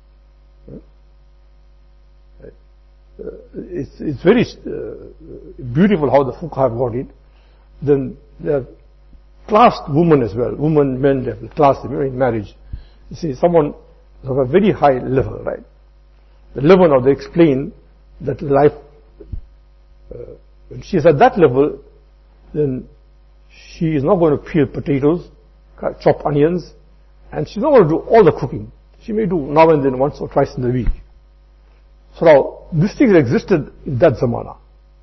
Speaker 1: Uh, it's, it's very uh, beautiful how the fuqaha have got it. Then they have classed women as well. Women, men, they have classed them in marriage. You see, someone of a very high level, right? The level now they explain that life, uh, when she is at that level, then she is not going to peel potatoes, chop onions, and she's not going to do all the cooking. She may do now and then once or twice in the week. So now, this thing existed in that zamana.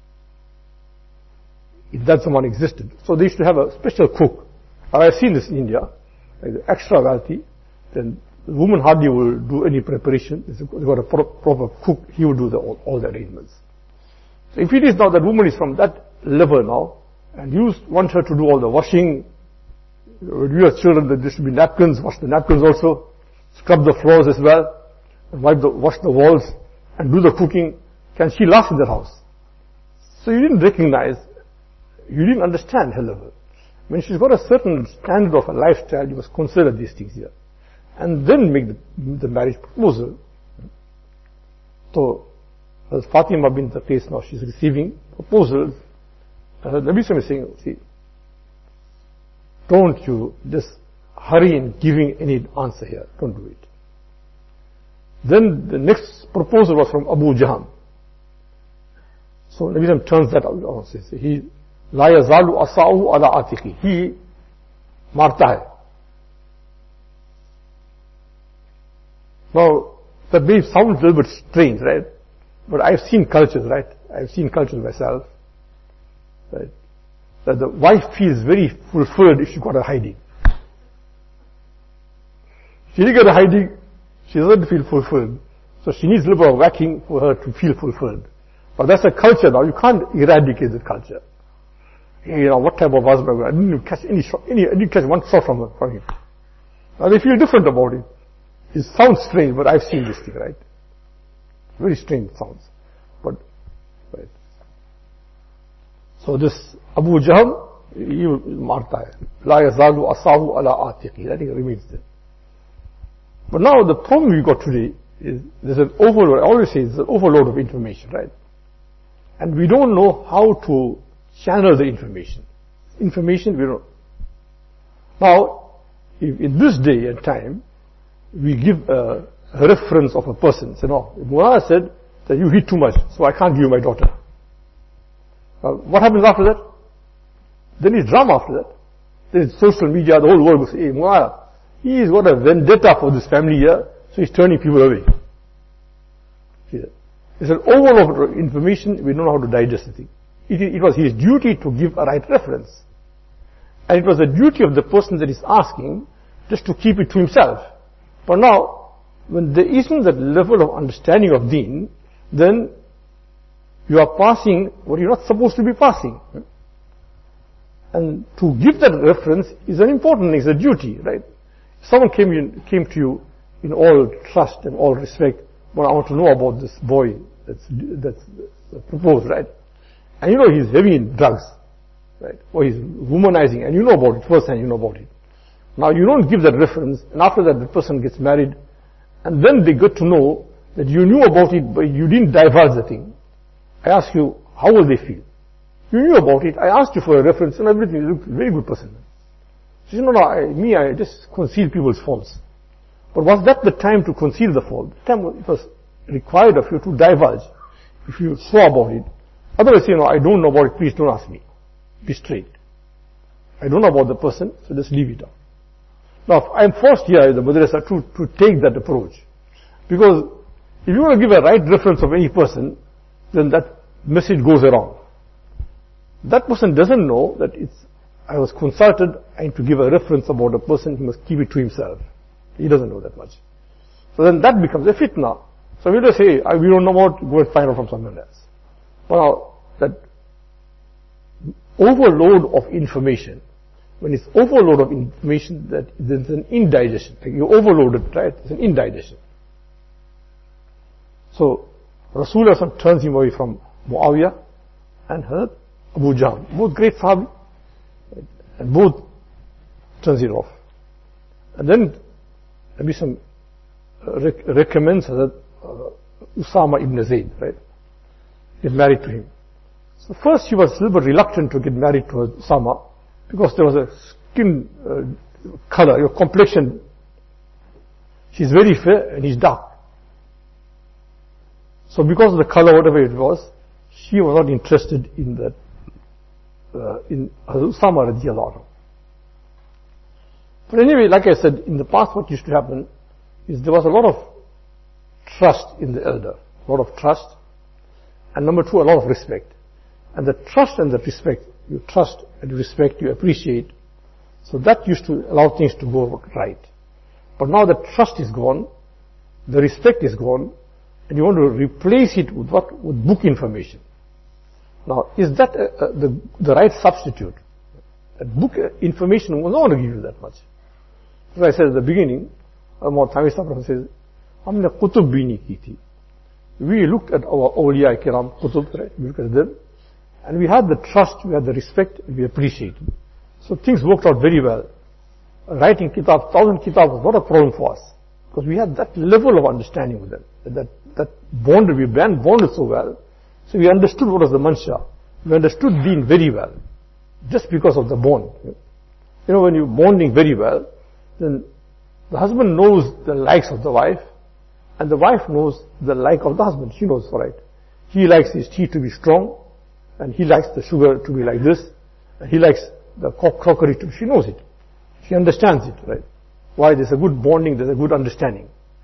Speaker 1: If that zamana existed. So they used to have a special cook. And I've seen this in India, like the extra wealthy, then the woman hardly will do any preparation. They've got a pro proper cook, he will do the, all, all the arrangements. So if it is now that woman is from that level now, and you want her to do all the washing, you as children, there should be napkins, wash the napkins also, scrub the floors as well, and wipe the, wash the walls, and do the cooking, can she last in that house? So you didn't recognize, you didn't understand her level. When she's got a certain standard of a lifestyle, you must consider these things here. And then make the, the marriage proposal. So, as Fatima bint Qais now, she's receiving proposals. And the Nabi is saying, see, don't you just hurry in giving any answer here. Don't do it. Then the next proposal was from Abu Jahm. So Nabi turns that out. He, La yazalu asa'uhu ala atiqi. He marta hai. Now, that may sound a little bit strange, right? But I've seen cultures, right? I've seen cultures myself, right? That the wife feels very fulfilled if she got a hiding. She didn't get a hiding, she doesn't feel fulfilled. So she needs a little bit of whacking for her to feel fulfilled. But that's a culture now, you can't eradicate that culture. Hey, you know, what type of husband? I didn't catch any shot, any, I didn't catch one shot from her, from him. Now they feel different about it. It sounds strange, but I've seen this thing, right? Very strange sounds. But, right. So this Abu Jahm, he marta hai. La yazalu asahu ala atiqi. That remains there. But now the problem we got today is there's an overload, I always say there's an overload of information, right? And we don't know how to channel the information. Information we don't. Now, if in this day and time, we give a, a reference of a person. Say, no, Mullah said that you eat too much, so I can't give you my daughter. Uh, what happens after that? Then it's drama after that. Then it's social media, the whole world will say, hey, Mullah, he's got a vendetta for this family here, so he's turning people away. See that? There's an overload of information, we don't know how to digest the thing. It, it was his duty to give a right reference. And it was the duty of the person that is asking just to keep it to himself. But now, when there isn't that level of understanding of deen, then you are passing what you're not supposed to be passing. And to give that reference is an important thing, it's a duty, right? If someone came, in, came to you in all trust and all respect, well, I want to know about this boy that's, that's proposed, right? And you know he's heavy in drugs, right? Or he's womanizing, and you know about it, first hand you know about it. Now you don't give that reference, and after that the person gets married, and then they get to know that you knew about it, but you didn't divulge the thing. I ask you, how will they feel? You knew about it, I asked you for a reference, and everything, you look a very good person. She said, no, no, I, me, I just conceal people's faults. But was that the time to conceal the fault? The time it was required of you to divulge, if you saw about it. Otherwise, you know, I don't know about it, please don't ask me. Be straight. I don't know about the person, so just leave it out. Now, I'm forced here in the madrasa to, to take that approach. Because if you want to give a right reference of any person, then that message goes around. That person doesn't know that it's, I was consulted and to give a reference about a person, he must keep it to himself. He doesn't know that much. So then that becomes a fitna. So we'll just say, we don't know what, go and find out from someone else. But now, that overload of information, when it's overload of information, that there's an indigestion. Like you overload it, right? It's an indigestion. So, Rasulullah turns him away from Muawiyah and Hazrat Abu Jahl, both great Sahabi, and both turns it off. And then Nabi Sam rec- recommends Hazrat uh, Usama ibn Zayd, right? Get married to him. So first he was a little bit reluctant to get married to Usama because there was a skin uh, color, your complexion. She's very fair and he's dark. So because of the color, whatever it was, she was not interested in that, uh, in Usama radiallahu anhu. But anyway, like I said, in the past what used to happen is there was a lot of trust in the elder, a lot of trust, and number two, a lot of respect. And the trust and the respect, you trust and you respect, you appreciate. So that used to allow things to go right. But now the trust is gone, the respect is gone, and you want to replace it with what? With book information. Now, is that uh, uh, the, the right substitute? That book uh, information will not give you that much. As I said at the beginning, Muhammad Thawi Sahib says, "Humne kutub bini ki thi." We looked at our awliya kiram, kutub, right? We looked at them, and we had the trust, we had the respect, and we appreciated. So things worked out very well. Writing kitab, thousand kitab was not a problem for us, because we had that level of understanding with them. That that bonded, we bonded so well. So we understood what was the mansha. We understood deen very well, just because of the bond. You know, when you're bonding very well, then the husband knows the likes of the wife, and the wife knows the like of the husband. She knows, right? He likes his tea to be strong, and he likes the sugar to be like this, and he likes the crockery to be, she knows it. She understands it, right? Why? There's a good bonding, there's a good understanding.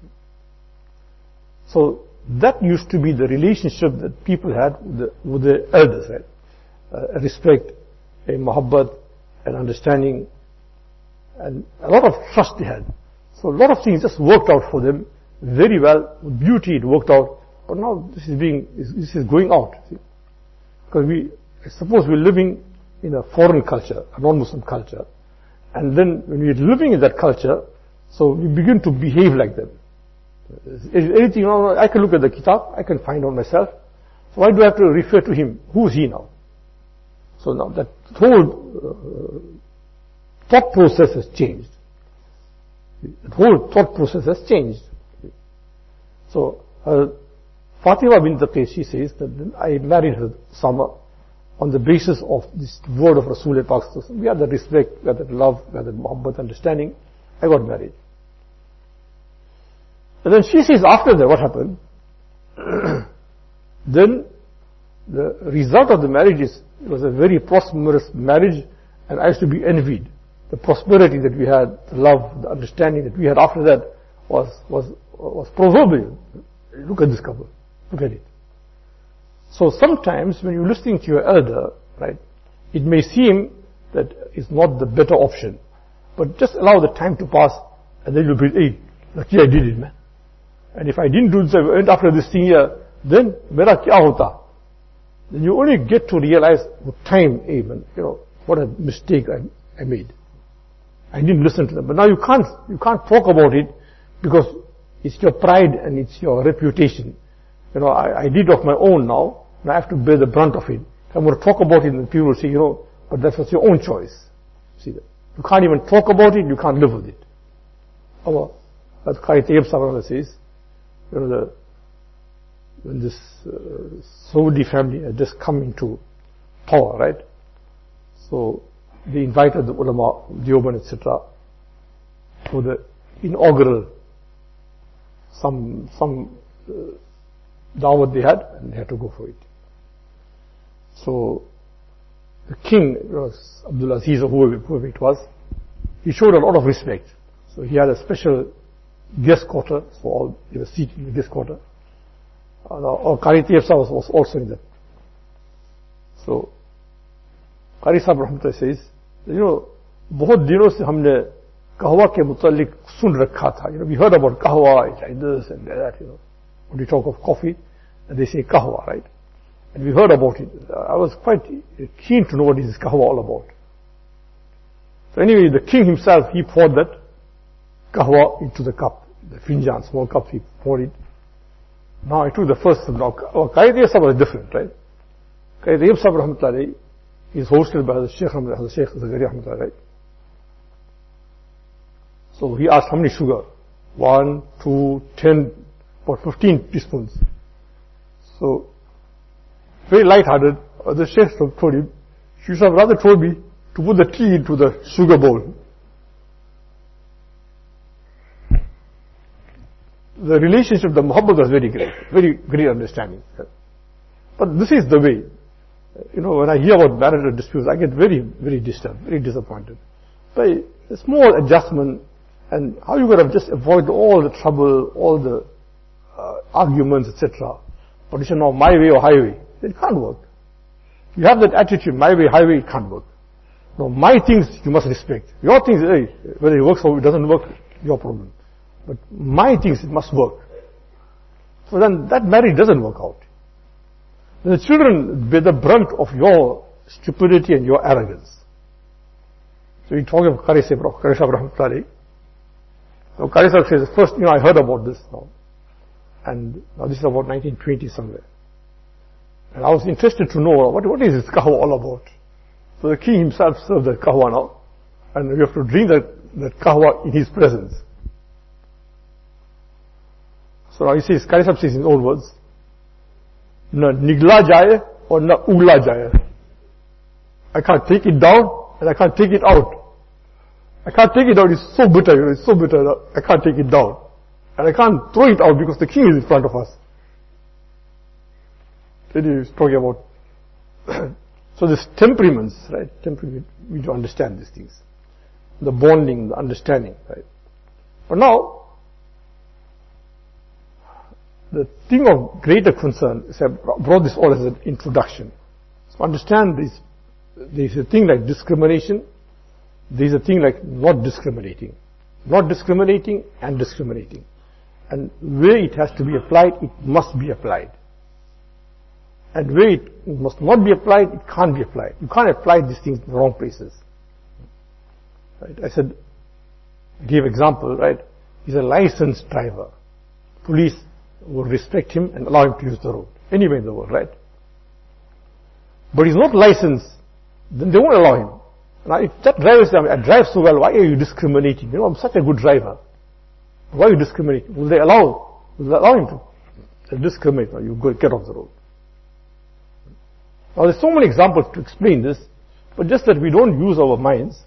Speaker 1: So that used to be the relationship that people had with the, with the elders, right? Uh, respect, a muhabbat, an understanding, and a lot of trust they had. So a lot of things just worked out for them very well. With beauty it worked out. But now this is being, this is going out. See? Because we, suppose we're living in a foreign culture, a non-Muslim culture, and then when we're living in that culture, so we begin to behave like them. Anything, you know, I can look at the kitab, I can find out myself. So why do I have to refer to him? Who is he now? So now that whole uh, thought process has changed. The whole thought process has changed. So uh, Fatima bint Qais, she says that I married her Usama on the basis of this word of Rasulullah. We had that respect, we had that love, we had that muhabbat, understanding. I got married. And then she says after that, what happened? Then the result of the marriage is, it was a very prosperous marriage, and I used to be envied. The prosperity that we had, the love, the understanding that we had after that was, was, was proverbial. Look at this couple. Look at it. So sometimes when you're listening to your elder, right, it may seem that it's not the better option. But just allow the time to pass, and then you'll be, hey, lucky I did it, man. And if I didn't do this, I went after this thing here, then mera kya hota? Then you only get to realize with time, hey man, you know, what a mistake I, I made. I didn't listen to them. But now you can't, you can't talk about it because it's your pride and it's your reputation. You know, I, I did of my own now, and I have to bear the brunt of it. I'm going to talk about it and people will say, you know, but that was your own choice. See that? You can't even talk about it, you can't live with it. Our, as Qari Tayyib Sahib says, you know, the, when this uh, Saudi family had just come into power, right? So they invited the ulama, Deoband, et cetera, for the inaugural some some uh, dawat they had, and they had to go for it. So the king, it was Abdul Aziz or whoever, whoever it was, he showed a lot of respect. So he had a special guest quarter, so all they were seated in the guest quarter. And our Qari Tayyib Sahib was also in that. So Qari Sahib Rahmatullah says, you know, बहुत दिनों से हमने कहवा के मुतालिक सुन रखा था. You know, we heard about kahwa, it's like this and that, you know. when we talk of coffee, and they say kahwa, right? And we heard about it. I was quite keen to know what is this kahwa all about. So anyway, the king himself, he poured that kahwa into the cup, the finjan, small cup, he poured it. Now I took the first sip. Now, Qayyid Sahib was different, right? Qayyid Sahib rahmatullahi is hosted by the Sheikh the Sheikh Zakaria rahmatullahi, right? So he asked how many sugar? One, two, ten, about fifteen teaspoons. So, very light-hearted, uh, the Sheikh told him, she should have rather told me to put the tea into the sugar bowl. The relationship, the muhabbat was very great, very great understanding. But this is the way. You know, when I hear about marital disputes, I get very, very disturbed, very disappointed. But a small adjustment, and how you could have just avoided all the trouble, all the uh, arguments, et cetera. But you say, no, my way or highway. It can't work. You have that attitude, my way, highway, it can't work. No, my things you must respect. Your things, hey, whether it works or it doesn't work, your problem. But my things, it must work. So then that marriage doesn't work out. The children bear the brunt of your stupidity and your arrogance. So we talk of Qari Sahib rahmatullahi. So Qari Sahib says, first, you know, I heard about this now. And now this is about nineteen twenty somewhere. And I was interested to know, what, what is this kahwa all about? So the king himself served the kahwa now. And we have to drink that, that kahwa in his presence. So now he says, Qari Sahib says in his own words, na nigla jaye or na ugla jaye. I can't take it down and I can't take it out. I can't take it out, it's so bitter, you know, it's so bitter that I can't take it down. And I can't throw it out because the king is in front of us. Then he's talking about, so this temperaments, right? Temperament, we do understand these things. The bonding, the understanding, right? But now, the thing of greater concern is I brought this all as an introduction. So understand this, there is a thing like discrimination, there is a thing like not discriminating. Not discriminating and discriminating. And where it has to be applied, it must be applied. And where it must not be applied, it can't be applied. You can't apply these things in the wrong places. Right? I said, give example, right? He's a licensed driver. Police will respect him and allow him to use the road. Anywhere in the world, right? But he's not licensed, then they won't allow him. Now if that driver says, I drive so well, why are you discriminating? You know, I'm such a good driver. Why are you discriminating? Will they allow, will they allow him to? They'll discriminate. Now you go get off the road. Now there's so many examples to explain this, but just that we don't use our minds.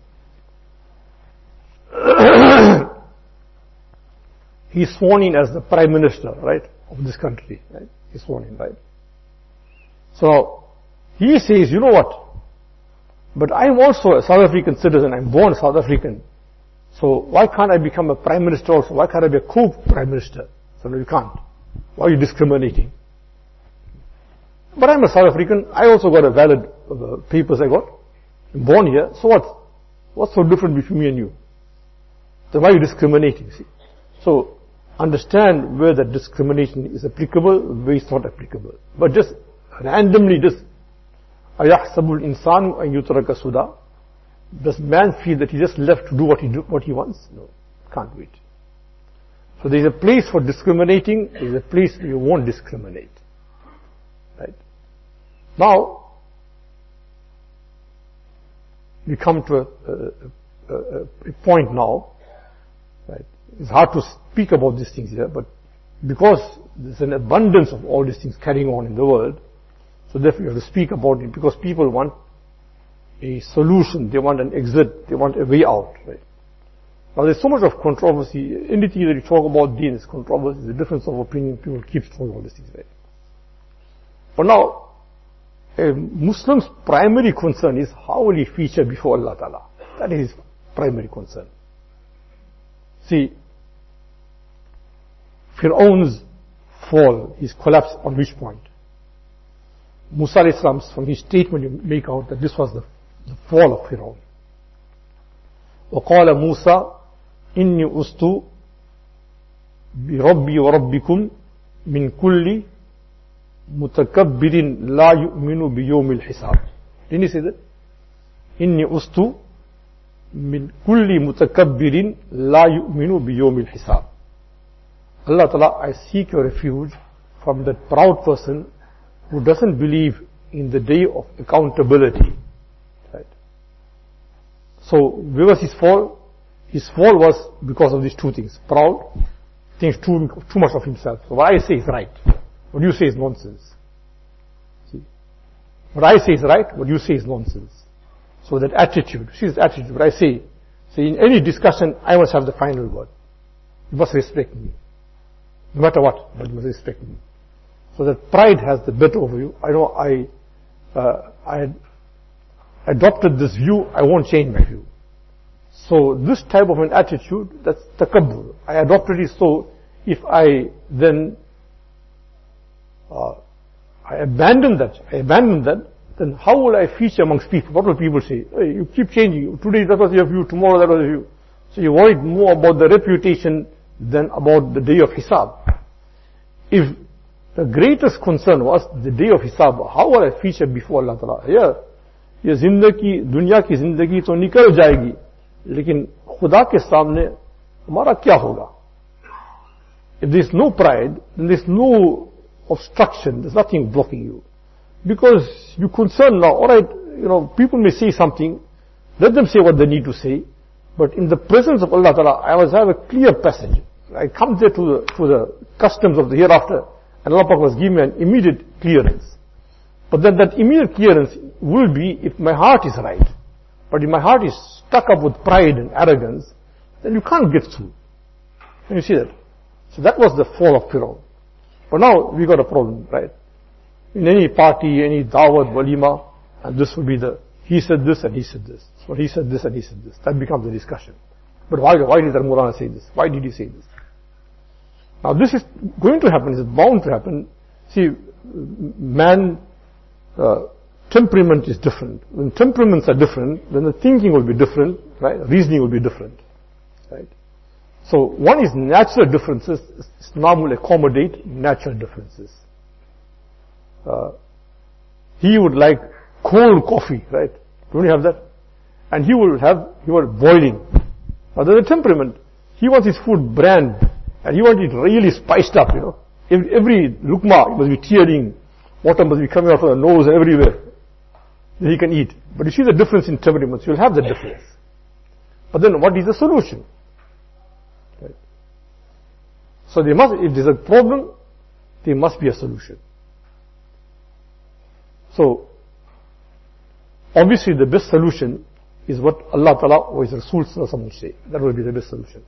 Speaker 1: He's sworn in as the Prime Minister, right, of this country, right? He's sworn in, right? So, he says, you know what? But I'm also a South African citizen, I'm born South African. So, why can't I become a Prime Minister also? Why can't I be a co-Prime Minister? So, no, you can't. Why are you discriminating? But I'm a South African, I also got a valid uh, papers I got. I'm born here, so what? What's so different between me and you? So, why are you discriminating, see? So, understand where that discrimination is applicable, where it's not applicable. But just randomly, just أَيَحْسَبُ الْإِنسَانُ أَن يُتْرَكَ سُدًى. Does man feel that he just left to do what he do, what he wants? No, can't do it. So there is a place for discriminating, there is a place where you won't discriminate. Right? Now, we come to a, a, a, a point now, right? It's hard to speak about these things here, but because there's an abundance of all these things carrying on in the world, so therefore you have to speak about it, because people want a solution, they want an exit, they want a way out, right? Now there's so much of controversy, anything that you talk about deen is controversy, the difference of opinion, people keep talking all these things, right? But now, a Muslim's primary concern is how will he feature before Allah Ta'ala. That is his primary concern. See, Fir'aun's fall, his collapse on which point? Musa alayhi salam, from his statement you make out that this was the, the fall of Fir'aun. وَقَالَ مُوسَى إِنِّي أُسْتُ بِرَبِّي وَرَبِّكُمْ min kulli mutakabbirin la yu'minu bi yawmil hisab. Didn't he say that? Inni ustu min kulli mutakabbirin la yu'minu bi yawmil hisab. Allah Ta'ala, I seek your refuge from that proud person who doesn't believe in the day of accountability. Right? So, where was his fall? His fall was because of these two things. Proud, thinks too, too much of himself. So what I say is right. What you say is nonsense. See? What I say is right, what you say is nonsense. So that attitude, see this attitude, what I say, say in any discussion, I must have the final word. You must respect me. No matter what, but you must respect me. So that pride has the better over you. I know I, uh, I adopted this view, I won't change my view. So this type of an attitude, that's takabbur. I adopted it, so if I then uh, I abandon that, I abandon that, then how will I feature amongst people? What will people say? Hey, you keep changing. Today that was your view, tomorrow that was your view. So you worried more about the reputation than about the day of Hisab. If the greatest concern was the day of Hisab, how will I feature before Allah Ta'ala? Yeah, ये जिंदगी दुनिया की जिंदगी तो निकल जाएगी, लेकिन खुदा के सामने हमारा क्या होगा? If there is no pride, then there is no obstruction, there is nothing blocking you. Because you're concerned now, alright, you know, people may say something, let them say what they need to say, but in the presence of Allah Ta'ala, I must have a clear passage. I come there to the, to the customs of the hereafter, and Allah Ta'ala was giving me an immediate clearance. But then that immediate clearance will be if my heart is right. But if my heart is stuck up with pride and arrogance, then you can't get through. Can you see that? So that was the fall of Fir'aun. But now we got a problem, right? In any party, any dawat, walima, and this will be the, he said this and he said this. So he said this and he said this. That becomes the discussion. But why, why did Al-Murana say this? Why did he say this? Now this is going to happen, it's bound to happen. See, man, uh, temperament is different. When temperaments are different, then the thinking will be different, right? Reasoning will be different, right? So one is natural differences. Islam will accommodate natural differences. Uh, he would like cold coffee, right? Don't you have that? And he will have, he will boiling. Now there's a temperament. He wants his food bland, and he wants it really spiced up, you know. Every, every lukma must be tearing, water must be coming out of the nose and everywhere. Then he can eat. But you see the difference in temperaments, you'll have the difference. But then what is the solution? Right? So there must, if there's a problem, there must be a solution. So, obviously the best solution is what Allah Ta'ala or His Rasul would say. That will be the best solution.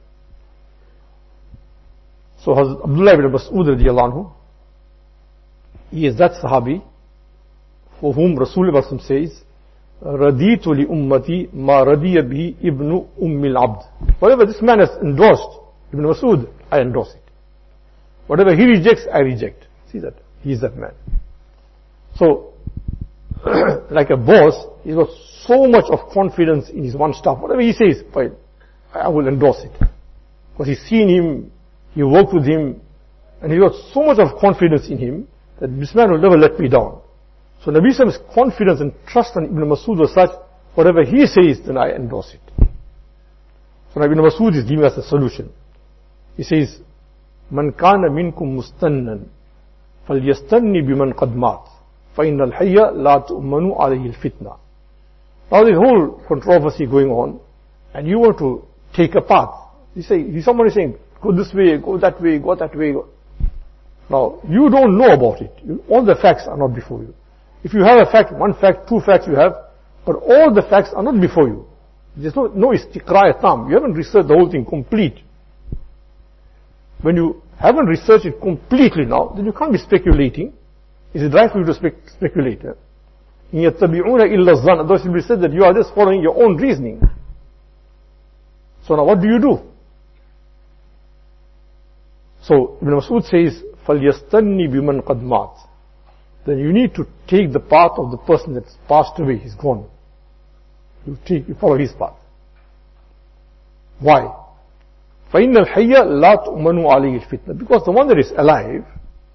Speaker 1: So Hazrat Abdullah ibn Mas'ud radiallahu anhu, he is that Sahabi for whom Rasulullah says, Raditu li ummati ma radiya bihi ibnu ummil abd. Whatever this man has endorsed, Ibn Mas'ud, I endorse it. Whatever he rejects, I reject. See that? He is that man. So, like a boss, he's got so much of confidence in his one staff. Whatever he says, fine, I will endorse it. Because he's seen him, he worked with him, and he got so much of confidence in him that this man will never let me down. So Nabi Sallam's confidence and trust on Ibn Mas'ud was such, whatever he says, then I endorse it. So Ibn Mas'ud is giving us a solution. He says, Man kana minkum mustannan, falyastanni biman qad mat. فَإِنَّ الْحَيَّ لَا تُؤْمَنُ عَلَيْهِ الْفِتْنَةِ. Now there's whole controversy going on, and you want to take a path. You say, somebody is saying, go this way, go that way, go that way. Now, you don't know about it. You, all the facts are not before you. If you have a fact, one fact, two facts you have, but all the facts are not before you. There's no, no istiqra tam. You haven't researched the whole thing complete. When you haven't researched it completely now, then you can't be speculating. Is it right for you to spec speculate? إِن يَتَّبِعُونَ إِلَّا الظَّنَّ. Otherwise it will be said that you are just following your own reasoning. So now what do you do? So Ibn Mas'ud says, فَلْيَسْتَنِّي بِمَنْ قَدْ مَاتٍ. Then you need to take the path of the person that's passed away, he's gone. You take, you follow his path. Why? فَإِنَّ الْحَيَّ لَا تُؤْمَنُ عَلَيْهِ الْفِتْنَةِ. Because the one that is alive,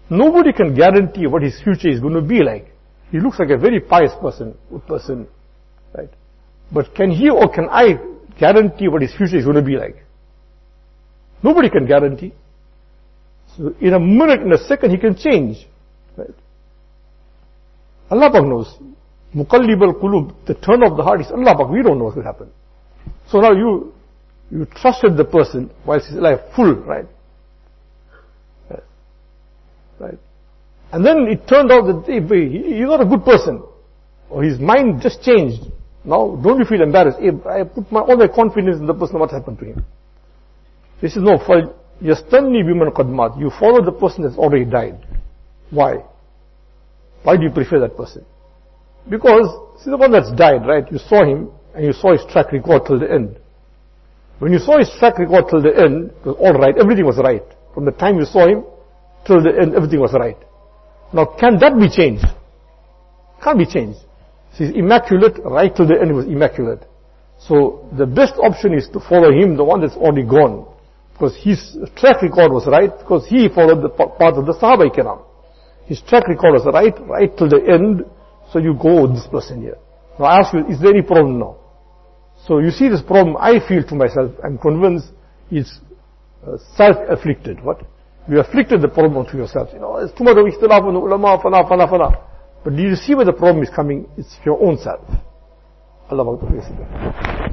Speaker 1: Nobody can guarantee what his future is going to be like. He looks like a very pious person, good person, right? But can he or can I guarantee what his future is going to be like? Nobody can guarantee. So in a minute, in a second, he can change, right? Allah Pak knows. Muqallib al-qulub, the turn of the heart is Allah Pak. We don't know what will happen. So now you, you trusted the person whilst he's alive, full, right? Right. Right. And then it turned out that hey, he's not a good person. Or his mind just changed. Now, don't you feel embarrassed? Hey, I put my, all my confidence in the person, what happened to him? This is no, for yastanni biman qadmat. You follow the person that's already died. Why? Why do you prefer that person? Because, see the one that's died, right? You saw him, and you saw his track record till the end. When you saw his track record till the end, it was alright, everything was right. From the time you saw him, till the end, everything was right. Now, can that be changed? Can't be changed. He's immaculate, right till the end he was immaculate. So, the best option is to follow him, the one that's already gone. Because his track record was right, because he followed the path of the Sahaba Kiram. His track record was right, right till the end, so you go with this person here. Now I ask you, is there any problem now? So you see this problem, I feel to myself, I'm convinced it's uh, self-afflicted. What? You afflicted the problem to yourself. You know, there's too much of ikhtilaf on the ulama, fana, fana, fana. But do you see where the problem is coming? It's your own self. Allah Akbar.